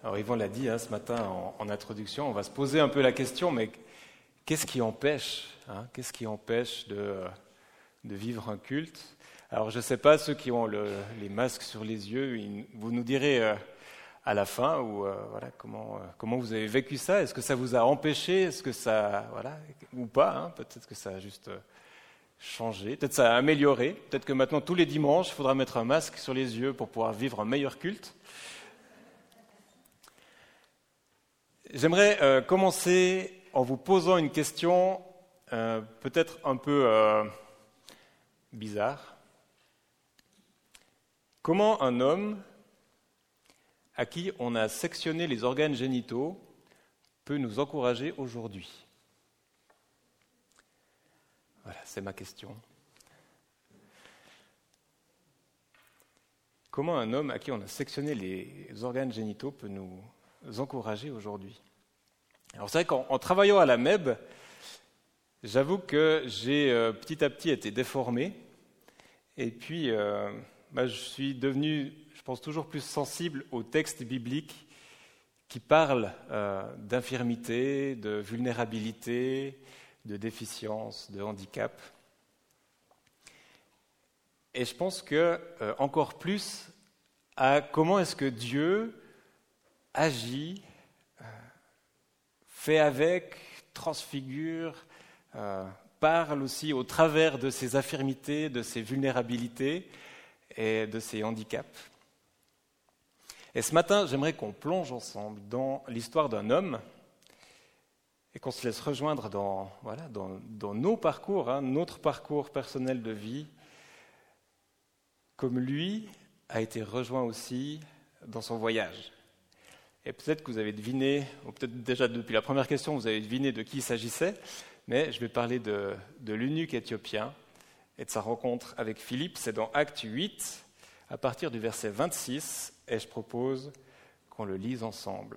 Alors Yvon l'a dit ce matin en introduction, on va se poser un peu la question, mais qu'est-ce qui empêche qu'est-ce qui empêche de vivre un culte? Alors je ne sais pas, ceux qui ont les masques sur les yeux, vous nous direz à la fin voilà, comment vous avez vécu ça. Est-ce que ça vous a empêché? Est-ce que ça, voilà, ou pas peut-être que ça a juste changé, peut-être ça a amélioré. Peut-être que maintenant tous les dimanches, il faudra mettre un masque sur les yeux pour pouvoir vivre un meilleur culte. J'aimerais commencer en vous posant une question peut-être un peu bizarre. Comment un homme à qui on a sectionné les organes génitaux peut nous encourager aujourd'hui? Voilà, c'est ma question. Comment un homme à qui on a sectionné les organes génitaux peut nous encourager aujourd'hui? Alors c'est vrai qu'en travaillant à la MEB, j'avoue que j'ai petit à petit été déformé, et puis je suis devenu, je pense, toujours plus sensible aux textes bibliques qui parlent d'infirmité, de vulnérabilité, de déficience, de handicap. Et je pense que encore plus à comment est-ce que Dieu agit, fait avec, transfigure, parle aussi au travers de ses infirmités, de ses vulnérabilités et de ses handicaps. Et ce matin, j'aimerais qu'on plonge ensemble dans l'histoire d'un homme et qu'on se laisse rejoindre dans nos parcours, notre parcours personnel de vie, comme lui a été rejoint aussi dans son voyage. Et peut-être que vous avez deviné, ou peut-être déjà depuis la première question, vous avez deviné de qui il s'agissait, mais je vais parler de l'eunuque éthiopien et de sa rencontre avec Philippe. C'est dans Actes 8, à partir du verset 26, et je propose qu'on le lise ensemble.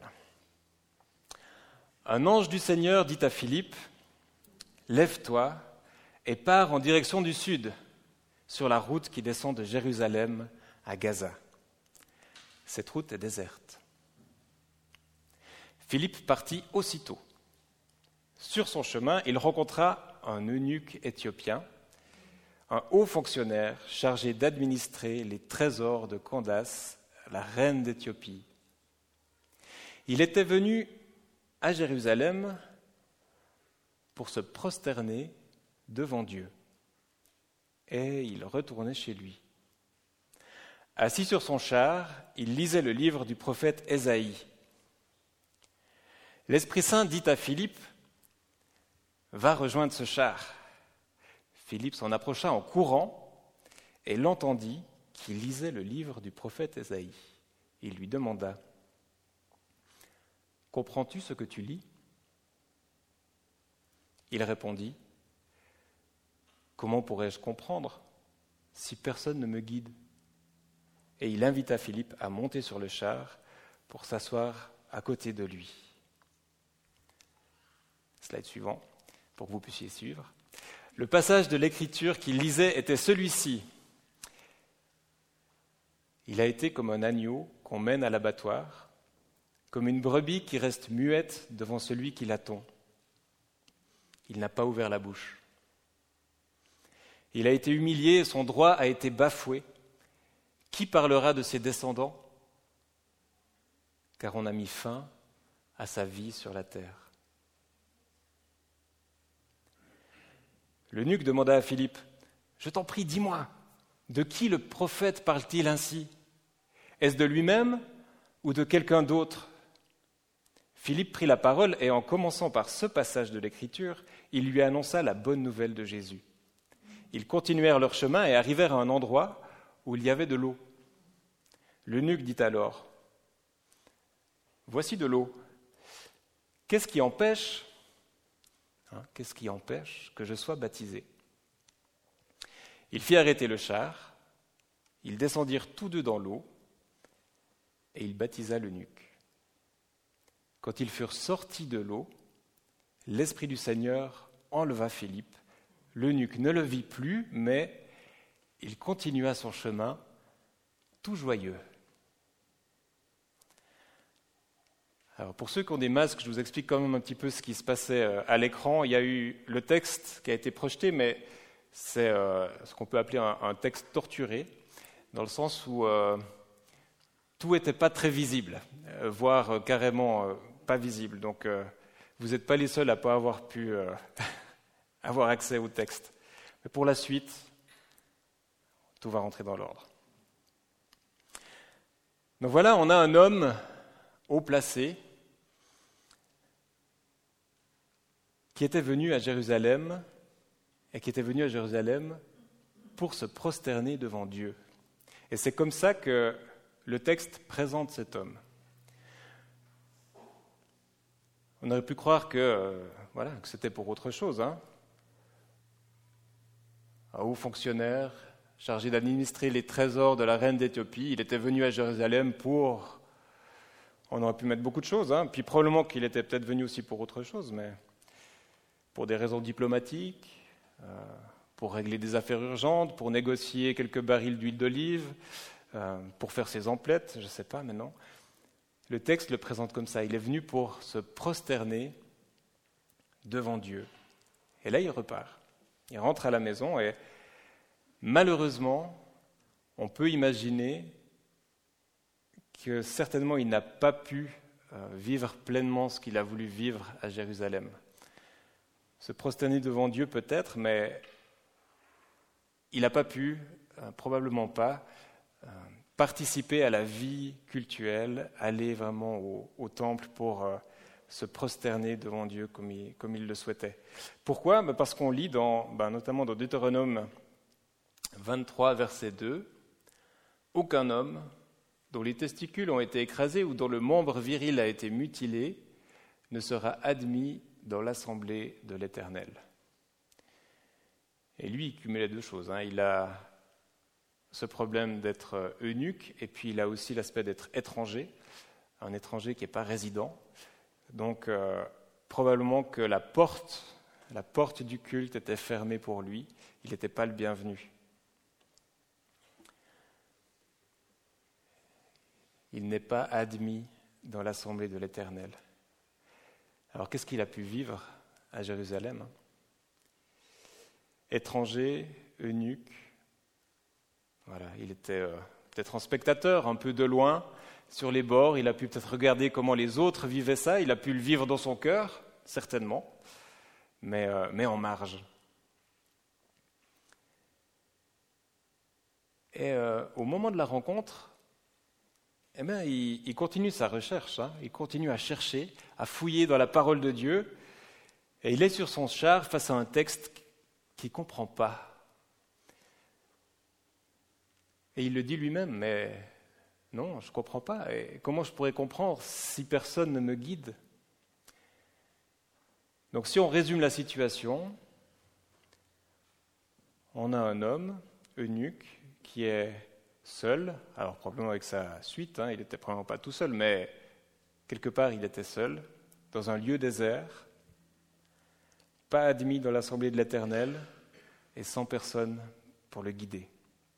Un ange du Seigneur dit à Philippe, « Lève-toi et pars en direction du sud, sur la route qui descend de Jérusalem à Gaza. Cette route est déserte. » Philippe partit aussitôt. Sur son chemin, il rencontra un eunuque éthiopien, un haut fonctionnaire chargé d'administrer les trésors de Candace, la reine d'Éthiopie. Il était venu à Jérusalem pour se prosterner devant Dieu. Et il retournait chez lui. Assis sur son char, il lisait le livre du prophète Ésaïe. L'Esprit Saint dit à Philippe, « Va rejoindre ce char. » Philippe s'en approcha en courant et l'entendit qui lisait le livre du prophète Ésaïe. Il lui demanda, « Comprends-tu ce que tu lis ?» Il répondit, « Comment pourrais-je comprendre si personne ne me guide ?» Et il invita Philippe à monter sur le char pour s'asseoir à côté de lui. Slide suivant, pour que vous puissiez suivre. Le passage de l'Écriture qu'il lisait était celui-ci. Il a été comme un agneau qu'on mène à l'abattoir, comme une brebis qui reste muette devant celui qui l'attend. Il n'a pas ouvert la bouche. Il a été humilié et son droit a été bafoué. Qui parlera de ses descendants? Car on a mis fin à sa vie sur la terre. L'eunuque demanda à Philippe, « Je t'en prie, dis-moi, de qui le prophète parle-t-il ainsi? Est-ce de lui-même ou de quelqu'un d'autre ?» Philippe prit la parole et en commençant par ce passage de l'Écriture, il lui annonça la bonne nouvelle de Jésus. Ils continuèrent leur chemin et arrivèrent à un endroit où il y avait de l'eau. L'eunuque dit alors, « Voici de l'eau. Qu'est-ce qui empêche que je sois baptisé ?» Il fit arrêter le char, ils descendirent tous deux dans l'eau, et il baptisa l'eunuque. Quand ils furent sortis de l'eau, l'Esprit du Seigneur enleva Philippe. L'eunuque ne le vit plus, mais il continua son chemin, tout joyeux. Alors, pour ceux qui ont des masques, je vous explique quand même un petit peu ce qui se passait à l'écran. Il y a eu le texte qui a été projeté, mais c'est ce qu'on peut appeler un texte torturé, dans le sens où tout n'était pas très visible, voire carrément pas visible. Donc, vous n'êtes pas les seuls à ne pas avoir pu avoir accès au texte. Mais pour la suite, tout va rentrer dans l'ordre. Donc voilà, on a un homme haut placé qui était venu à Jérusalem pour se prosterner devant Dieu. Et c'est comme ça que le texte présente cet homme. On aurait pu croire que c'était pour autre chose. Un haut fonctionnaire chargé d'administrer les trésors de la reine d'Éthiopie, il était venu à Jérusalem pour... On aurait pu mettre beaucoup de choses, puis probablement qu'il était peut-être venu aussi pour autre chose, mais pour des raisons diplomatiques, pour régler des affaires urgentes, pour négocier quelques barils d'huile d'olive, pour faire ses emplettes, je ne sais pas maintenant. Le texte le présente comme ça. Il est venu pour se prosterner devant Dieu. Et là, il repart. Il rentre à la maison et malheureusement, on peut imaginer que certainement il n'a pas pu vivre pleinement ce qu'il a voulu vivre à Jérusalem. Se prosterner devant Dieu peut-être, mais il n'a pas pu, probablement pas, participer à la vie cultuelle, aller vraiment au temple pour se prosterner devant Dieu comme il le souhaitait. Pourquoi ? Parce qu'on lit notamment dans Deutéronome 23, verset 2, « Aucun homme dont les testicules ont été écrasés ou dont le membre viril a été mutilé ne sera admis dans l'assemblée de l'Éternel. » Et lui, il cumulait deux choses. Il a ce problème d'être eunuque, et puis il a aussi l'aspect d'être étranger, un étranger qui n'est pas résident. Donc, probablement que la porte du culte était fermée pour lui, il n'était pas le bienvenu. Il n'est pas admis dans l'assemblée de l'Éternel. Alors, qu'est-ce qu'il a pu vivre à Jérusalem ? Étranger, eunuque, il était peut-être en spectateur, un peu de loin, sur les bords. Il a pu peut-être regarder comment les autres vivaient ça. Il a pu le vivre dans son cœur, certainement, mais en marge. Et au moment de la rencontre, il continue sa recherche. Il continue à chercher, à fouiller dans la parole de Dieu. Et il est sur son char face à un texte qu'il ne comprend pas. Et il le dit lui-même, mais non, je ne comprends pas. Et comment je pourrais comprendre si personne ne me guide ? Donc si on résume la situation, on a un homme, eunuque, qui est seul, alors probablement avec sa suite, il n'était probablement pas tout seul, mais quelque part il était seul, dans un lieu désert, pas admis dans l'assemblée de l'Éternel, et sans personne pour le guider.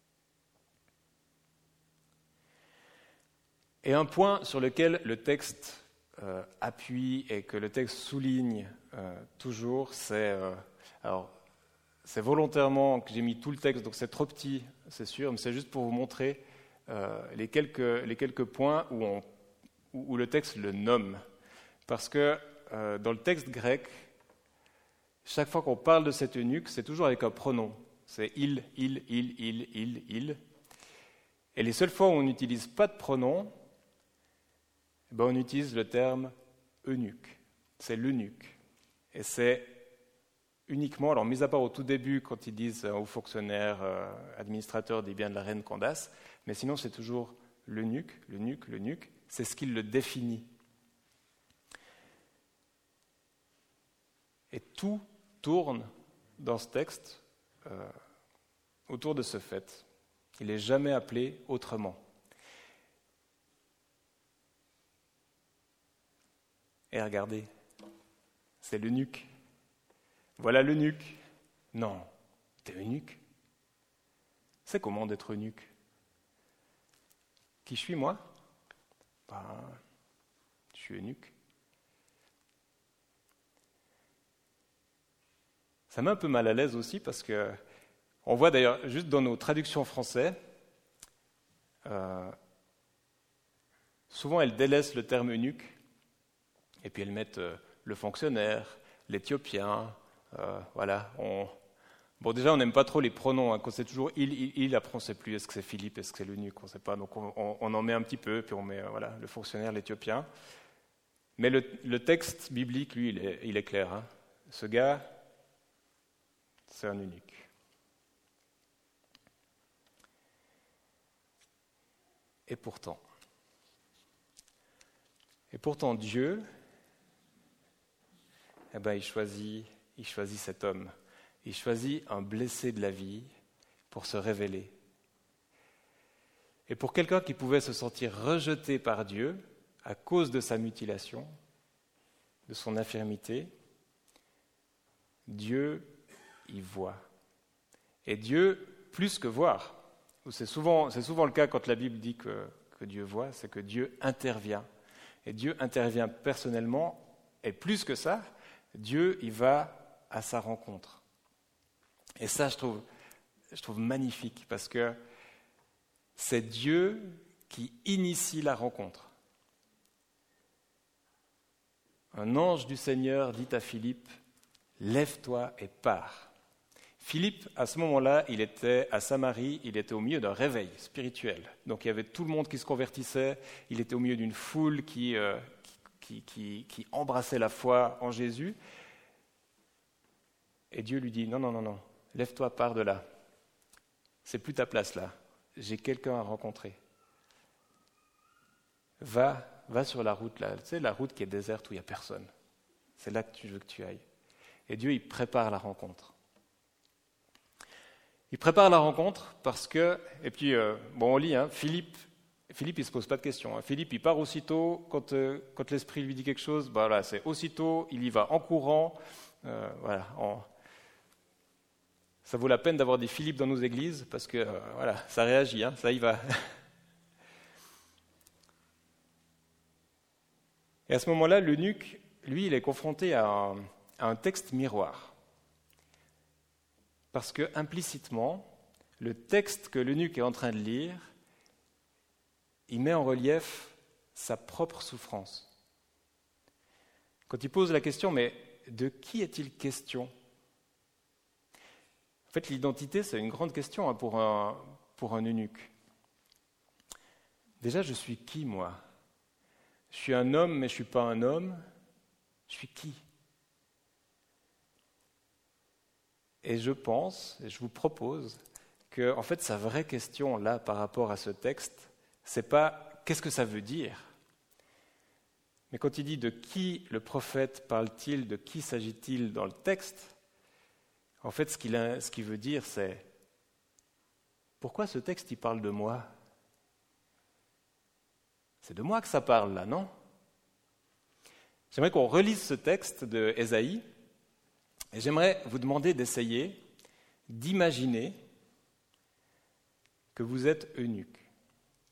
Et un point sur lequel le texte appuie et que le texte souligne toujours, c'est volontairement que j'ai mis tout le texte, donc c'est trop petit, c'est sûr, mais c'est juste pour vous montrer les quelques points où le texte le nomme. Parce que dans le texte grec, chaque fois qu'on parle de cet eunuque, c'est toujours avec un pronom. C'est il. Et les seules fois où on n'utilise pas de pronom, on utilise le terme eunuque. C'est l'eunuque. Et c'est uniquement, alors mis à part au tout début, quand ils disent aux fonctionnaires, administrateurs des biens de la reine Candace, mais sinon c'est toujours l'eunuque, c'est ce qui le définit. Et tout tourne dans ce texte autour de ce fait. Il n'est jamais appelé autrement. Et regardez, c'est l'eunuque. Voilà l'eunuque. Non, t'es eunuque. C'est comment d'être eunuque ? Qui je suis, moi ? Je suis eunuque. Ça met un peu mal à l'aise aussi parce que on voit d'ailleurs juste dans nos traductions françaises, souvent elles délaissent le terme eunuque et puis elles mettent le fonctionnaire, l'Éthiopien, voilà. Bon, déjà, on n'aime pas trop les pronoms. Quand c'est toujours il, après on ne sait plus est-ce que c'est Philippe, est-ce que c'est l'eunuque, on ne sait pas. Donc on en met un petit peu, puis on met voilà, le fonctionnaire, l'Éthiopien. Mais le texte biblique, lui, il est clair. Hein. Ce gars, c'est un eunuque. Et pourtant Dieu, eh ben, il choisit cet homme. Il choisit un blessé de la vie pour se révéler. Et pour quelqu'un qui pouvait se sentir rejeté par Dieu à cause de sa mutilation, de son infirmité, Dieu y voit. Et Dieu, plus que voir, c'est souvent le cas quand la Bible dit que Dieu voit, c'est que Dieu intervient. Et Dieu intervient personnellement, et plus que ça, Dieu y va à sa rencontre. Et ça, je trouve magnifique, parce que c'est Dieu qui initie la rencontre. Un ange du Seigneur dit à Philippe, « Lève-toi et pars ». Philippe, à ce moment-là, il était à Samarie, il était au milieu d'un réveil spirituel. Donc il y avait tout le monde qui se convertissait, il était au milieu d'une foule qui embrassait la foi en Jésus. Et Dieu lui dit, non, lève-toi, pars de là. C'est plus ta place là. J'ai quelqu'un à rencontrer. Va sur la route là. Tu sais, la route qui est déserte où il n'y a personne. C'est là que je veux que tu ailles. Et Dieu, il prépare la rencontre. Il prépare la rencontre parce que, et puis, on lit, hein, Philippe, il ne se pose pas de questions. Hein. Philippe, il part aussitôt, quand l'Esprit lui dit quelque chose, voilà, c'est aussitôt, il y va en courant, voilà, ça vaut la peine d'avoir des Philippe dans nos églises, parce que voilà, ça réagit, hein, ça y va. Et à ce moment-là, l'eunuque, lui, il est confronté à un texte miroir. Parce que, implicitement, le texte que l'eunuque est en train de lire, il met en relief sa propre souffrance. Quand il pose la question, mais de qui est-il question ? En fait, l'identité, c'est une grande question hein, pour un eunuque. Déjà, je suis qui, moi ? Je suis un homme, mais je ne suis pas un homme. Je suis qui ? Et je pense, et je vous propose, que en fait, sa vraie question, là, par rapport à ce texte, c'est pas « qu'est-ce que ça veut dire ?» Mais quand il dit « de qui le prophète parle-t-il ? De qui s'agit-il dans le texte ?» En fait, ce qu'il veut dire, c'est « pourquoi ce texte, il parle de moi ?» C'est de moi que ça parle, là, non ? J'aimerais qu'on relise ce texte de Ésaïe, et j'aimerais vous demander d'essayer d'imaginer que vous êtes eunuque, d'accord ?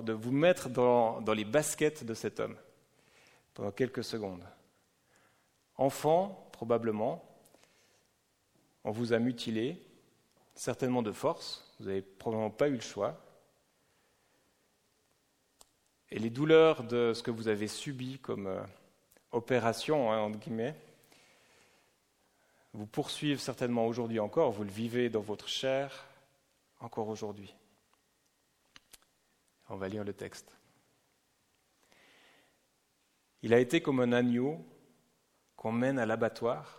De vous mettre dans les baskets de cet homme pendant quelques secondes. Enfant, probablement, on vous a mutilé, certainement de force, vous n'avez probablement pas eu le choix. Et les douleurs de ce que vous avez subi comme opération, hein, entre guillemets, vous poursuivent certainement aujourd'hui encore, vous le vivez dans votre chair encore aujourd'hui. On va lire le texte. Il a été comme un agneau qu'on mène à l'abattoir,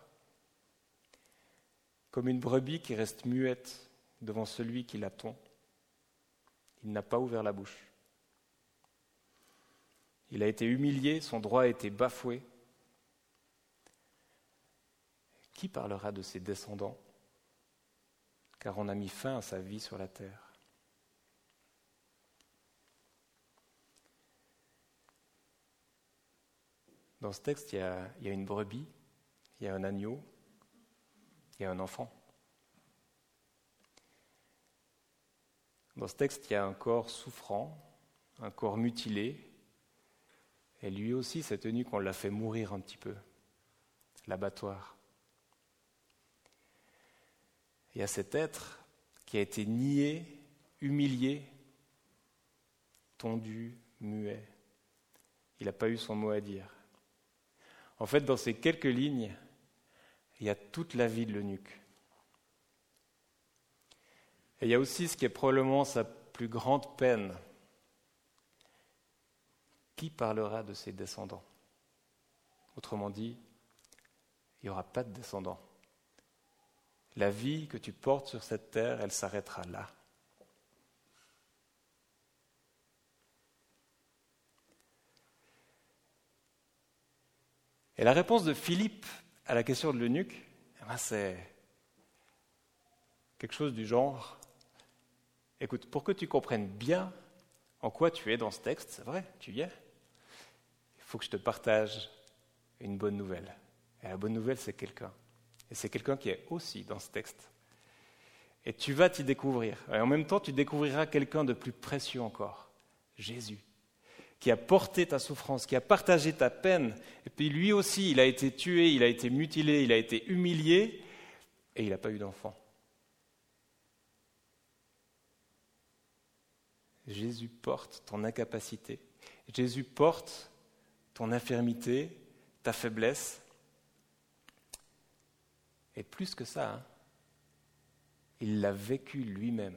comme une brebis qui reste muette devant celui qui la tond. Il n'a pas ouvert la bouche. Il a été humilié, son droit a été bafoué. Qui parlera de ses descendants ? Car on a mis fin à sa vie sur la terre. Dans ce texte, il y a une brebis, il y a un agneau, il y a un enfant. Dans ce texte, il y a un corps souffrant, un corps mutilé, Et lui aussi, cet eunuque, on l'a fait mourir un petit peu. L'abattoir. Il y a cet être qui a été nié, humilié, tondu, muet. Il n'a pas eu son mot à dire. En fait, dans ces quelques lignes, il y a toute la vie de l'eunuque. Et il y a aussi ce qui est probablement sa plus grande peine. Qui parlera de ses descendants ? Autrement dit, il n'y aura pas de descendants. La vie que tu portes sur cette terre, elle s'arrêtera là. Et la réponse de Philippe à la question de l'eunuque, c'est quelque chose du genre, écoute, pour que tu comprennes bien en quoi tu es dans ce texte, c'est vrai, tu y es, il faut que je te partage une bonne nouvelle. Et la bonne nouvelle, c'est quelqu'un. Et c'est quelqu'un qui est aussi dans ce texte. Et tu vas t'y découvrir. Et en même temps, tu découvriras quelqu'un de plus précieux encore, Jésus, qui a porté ta souffrance, qui a partagé ta peine. Et puis lui aussi, il a été tué, il a été mutilé, il a été humilié, et il n'a pas eu d'enfant. Jésus porte ton incapacité. Jésus porte ton infirmité, ta faiblesse. Et plus que ça, il l'a vécu lui-même.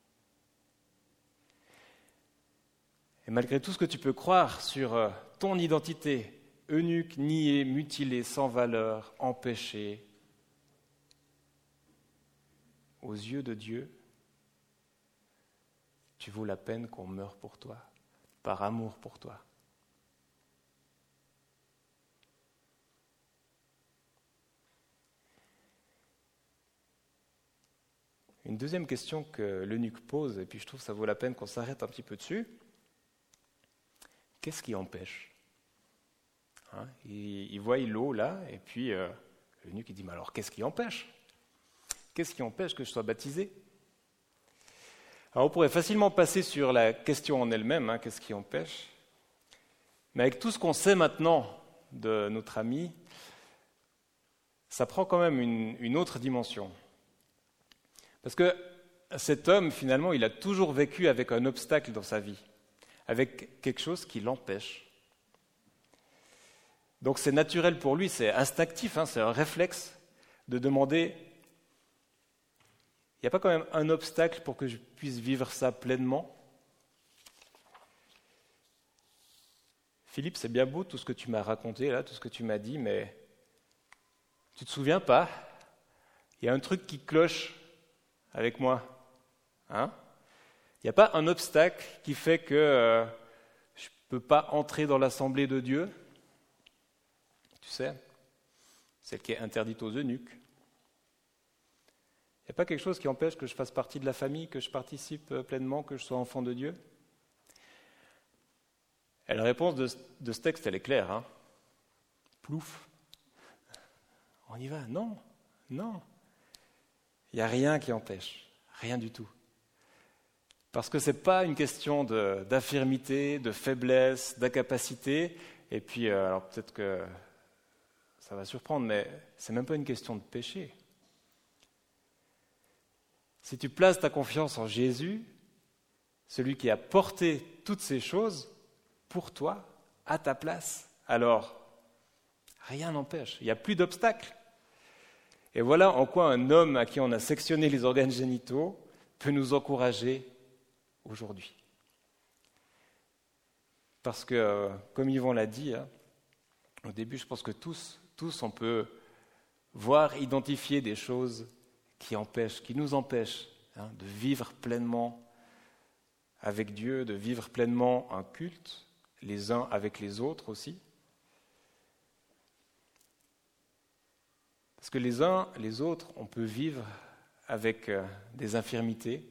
Et malgré tout ce que tu peux croire sur ton identité, eunuque, nié, mutilé, sans valeur, empêché, aux yeux de Dieu, tu vaux la peine qu'on meure pour toi, par amour pour toi. Une deuxième question que l'eunuque pose, et puis je trouve que ça vaut la peine qu'on s'arrête un petit peu dessus, qu'est-ce qui empêche ? Il voit l'eau là, et puis l'eunuque il dit, mais alors qu'est-ce qui empêche ? Qu'est-ce qui empêche que je sois baptisé ? Alors on pourrait facilement passer sur la question en elle-même, qu'est-ce qui empêche ? Mais avec tout ce qu'on sait maintenant de notre ami, ça prend quand même une autre dimension. Parce que cet homme, finalement, il a toujours vécu avec un obstacle dans sa vie, avec quelque chose qui l'empêche. Donc c'est naturel pour lui, c'est instinctif, c'est un réflexe de demander, il n'y a pas quand même un obstacle pour que je puisse vivre ça pleinement ? Philippe, c'est bien beau tout ce que tu m'as raconté, là, tout ce que tu m'as dit, mais tu ne te souviens pas ? Il y a un truc qui cloche avec moi. Il n'y a pas un obstacle qui fait que je ne peux pas entrer dans l'assemblée de Dieu. Tu sais, celle qui est interdite aux eunuques. Il n'y a pas quelque chose qui empêche que je fasse partie de la famille, que je participe pleinement, que je sois enfant de Dieu ? Et la réponse de ce texte, elle est claire. Plouf. On y va ? Non. Il n'y a rien qui empêche, rien du tout. Parce que ce n'est pas une question d'infirmité, de faiblesse, d'incapacité. Et puis, alors peut-être que ça va surprendre, mais ce n'est même pas une question de péché. Si tu places ta confiance en Jésus, celui qui a porté toutes ces choses pour toi, à ta place, alors rien n'empêche, il n'y a plus d'obstacle. Et voilà en quoi un homme à qui on a sectionné les organes génitaux peut nous encourager aujourd'hui. Parce que, comme Yvon l'a dit, au début, je pense que tous, on peut voir, identifier des choses qui nous empêchent de vivre pleinement avec Dieu, de vivre pleinement un culte, les uns avec les autres aussi. Parce que les uns, les autres, on peut vivre avec des infirmités.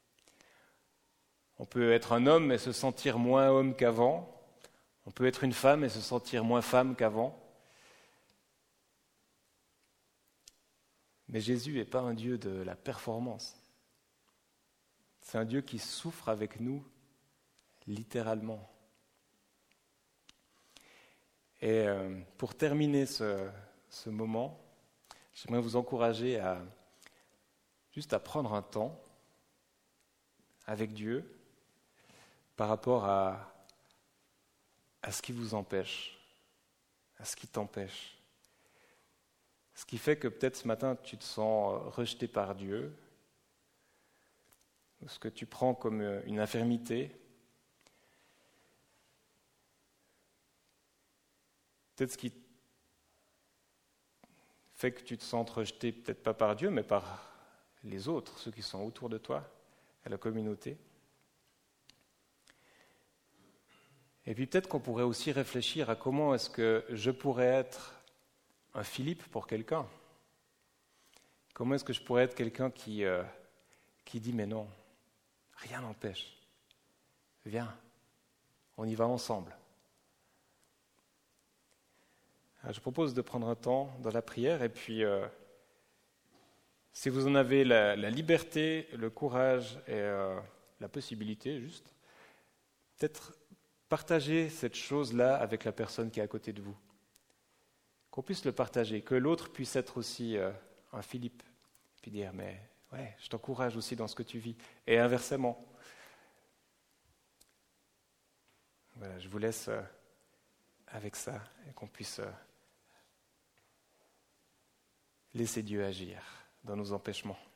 On peut être un homme et se sentir moins homme qu'avant. On peut être une femme et se sentir moins femme qu'avant. Mais Jésus n'est pas un Dieu de la performance. C'est un Dieu qui souffre avec nous, littéralement. Et pour terminer ce moment, j'aimerais vous encourager juste à prendre un temps avec Dieu par rapport à ce qui vous empêche, à ce qui t'empêche. Ce qui fait que peut-être ce matin, tu te sens rejeté par Dieu, ou ce que tu prends comme une infirmité. Peut-être ce qui fait que tu te sens rejeté, peut-être pas par Dieu, mais par les autres, ceux qui sont autour de toi, à la communauté. Et puis peut-être qu'on pourrait aussi réfléchir à comment est-ce que je pourrais être un Philippe pour quelqu'un. Comment est-ce que je pourrais être quelqu'un qui dit « mais non, rien n'empêche, viens, on y va ensemble ». Alors, je propose de prendre un temps dans la prière et puis si vous en avez la liberté, le courage et la possibilité juste, peut-être partager cette chose-là avec la personne qui est à côté de vous. Qu'on puisse le partager, que l'autre puisse être aussi un Philippe, puis dire « mais ouais, je t'encourage aussi dans ce que tu vis ». Et inversement. Voilà, je vous laisse avec ça et qu'on puisse laisser Dieu agir dans nos empêchements.